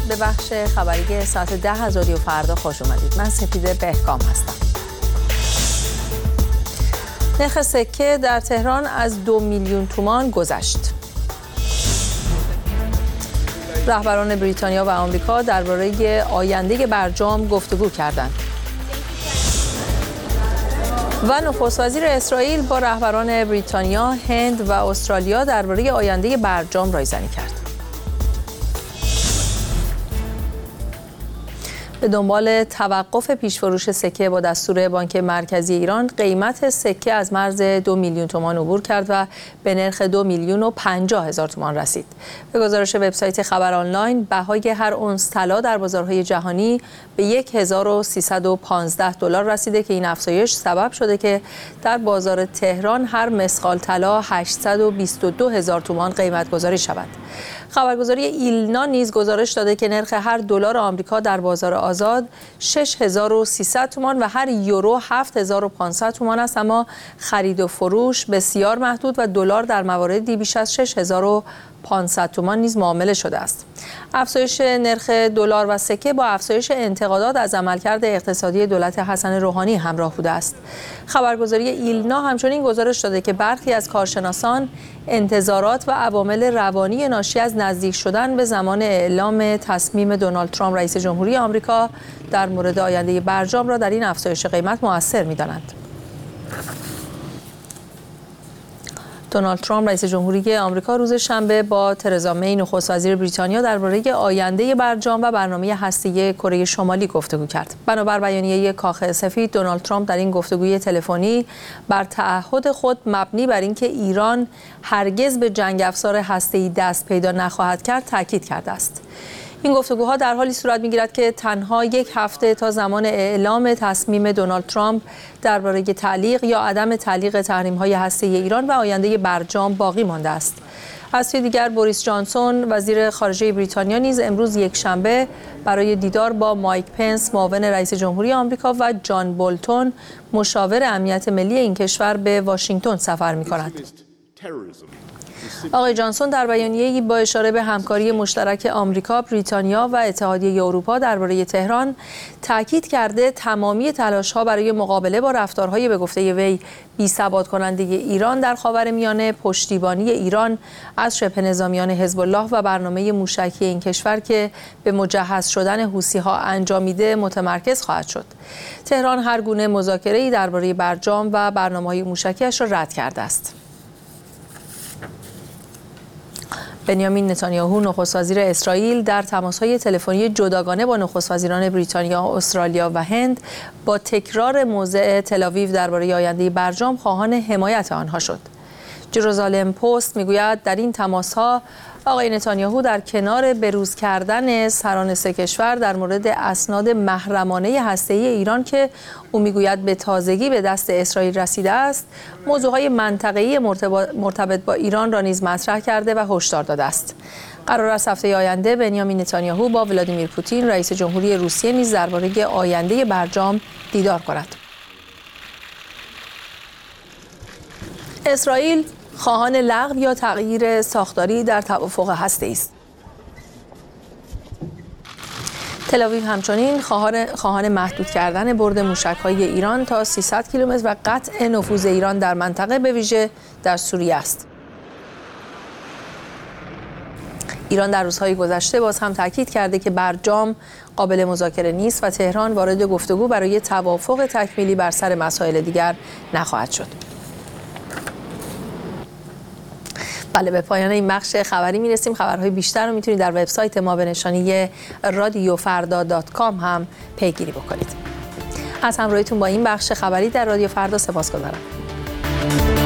به بخش خبری ساعت 10 از رادیو فردا خوش اومدید. من سپیده بهکام هستم. نرخ سکه در تهران از 2 میلیون تومان گذشت. رهبران بریتانیا و آمریکا درباره آینده برجام گفتگو کردند. و نخست وزیر اسرائیل با رهبران بریتانیا، هند و استرالیا درباره آینده برجام رایزنی کرد. به دنبال توقف پیشفروش سکه با دستور بانک مرکزی ایران، قیمت سکه از مرز 2 میلیون تومان عبور کرد و به نرخ 2,050,000 تومان رسید. به گزارش وبسایت خبر آنلاین، بهای هر اونس طلا در بازارهای جهانی به 1315 دلار رسیده که این افزایش سبب شده که در بازار تهران هر مسقال طلا 822,000 تومان قیمت گذاری شود. خبرگزاری ایلنا نیز گزارش داده که نرخ هر دلار آمریکا در بازار آزاد 6,300 تومان و هر یورو 7,500 تومان است، اما خرید و فروش بسیار محدود و دلار در مواردی بیش از 6,500 تومان نیز معامله شده است. افزایش نرخ دلار و سکه با افزایش انتقادات از عملکرد اقتصادی دولت حسن روحانی همراه بوده است. خبرگزاری ایلنا همچنین گزارش داده که برخی از کارشناسان انتظارات و عوامل روانی ناشی از نزدیک شدن به زمان اعلام تصمیم دونالد ترامپ رئیس جمهوری آمریکا در مورد آینده برجام را در این افزایش قیمت مؤثر می‌دانند. دونالد ترامپ رئیس جمهوری آمریکا روز شنبه با ترزا می نخست وزیر بریتانیا درباره آینده برجام و برنامه هسته‌ای کره شمالی گفتگو کرد. بنابر بیانیه کاخ سفید، دونالد ترامپ در این گفتگوی تلفنی بر تعهد خود مبنی بر اینکه ایران هرگز به جنگ افزار هسته‌ای دست پیدا نخواهد کرد تاکید کرده است. این گفتگوها در حالی صورت می‌گیرد که تنها یک هفته تا زمان اعلام تصمیم دونالد ترامپ درباره تعلیق یا عدم تعلیق تحریم‌های هسته‌ای ایران و آینده برجام باقی مانده است. از سوی دیگر بوریس جانسون وزیر خارجه بریتانیا نیز امروز یکشنبه برای دیدار با مایک پنس معاون رئیس جمهوری آمریکا و جان بولتون مشاور امنیت ملی این کشور به واشنگتن سفر می‌کند. آقای جانسون در بیانیه‌ای با اشاره به همکاری مشترک آمریکا، بریتانیا و اتحادیه اروپا درباره تهران تاکید کرده تمامی تلاش‌ها برای مقابله با رفتارهای به گفته وی بی‌ثبات کننده ایران در خاورمیانه، پشتیبانی ایران از شبه نظامیان حزب الله و برنامه موشکی این کشور که به مجهز شدن حوثی‌ها انجامیده متمرکز خواهد شد. تهران هر گونه مذاکره‌ای درباره برجام و برنامه‌های موشکی‌اش را رد کرده است. بنیامین نتانیاهو نخست وزیر اسرائیل در تماس‌های تلفنی جداگانه با نخست وزیران بریتانیا، استرالیا و هند با تکرار موضع تل‌آویو درباره آینده برجام خواهان حمایت آنها شد. جروزالم پست میگوید در این تماس‌ها آقای نتانیاهو در کنار بروز کردن سران سه کشور در مورد اسناد محرمانه هسته‌ای ایران که او میگوید به تازگی به دست اسرائیل رسیده است، موضوعهای منطقه‌ای مرتبط با ایران را نیز مطرح کرده و هشدار داده است. قرار است هفته آینده بنیامین نتانیاهو با ولادیمیر پوتین رئیس جمهوری روسیه نیز درباره آینده برجام دیدار کند. اسرائیل خواهان لغو یا تغییر ساختاری در توافق هسته‌ای است. تل‌آویو همچنین خواهان محدود کردن برد موشک‌های ایران تا 300 کیلومتر و قطع نفوذ ایران در منطقه به ویژه در سوریه است. ایران در روزهای گذشته باز هم تاکید کرده که برجام قابل مذاکره نیست و تهران وارد گفتگو برای توافق تکمیلی بر سر مسائل دیگر نخواهد شد. بله، به پایان این بخش خبری میرسیم. خبرهای بیشتر رو میتونید در وبسایت ما به نشانی radiofarda.com هم پیگیری بکنید. از همراهیتون با این بخش خبری در رادیو فردا سپاسگزارم.